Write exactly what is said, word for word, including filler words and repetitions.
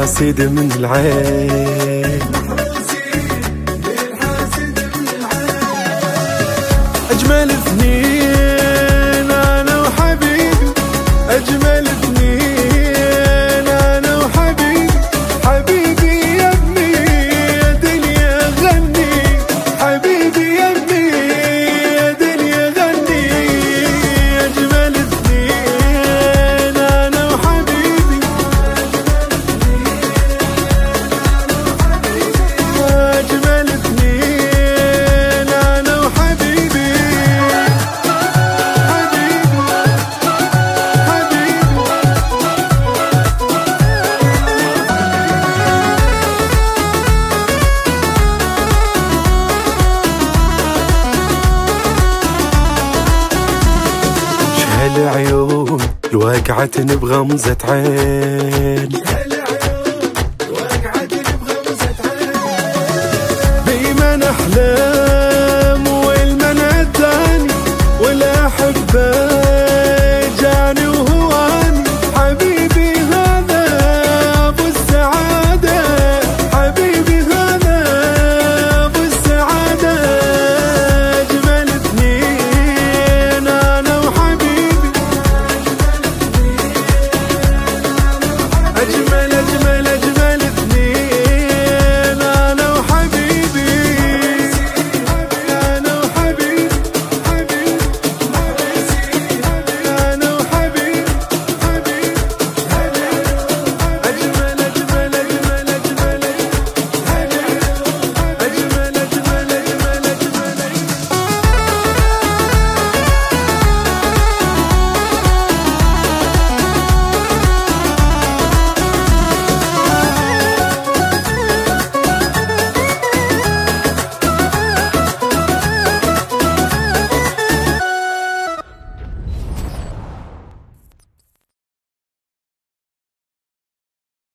للحاسد من العين. أجمل اثنين أنا وحبيبي، أجمل اثنين أنا وحبيبي، حبيبي يا ابني يا دنيا غني، حبيبي يا ابني يا دنيا غني. أجمل اثنين أنا وحبيبي، أجمل اثنين أنا وحبيبي. العيون الواقعة بغمزة عين.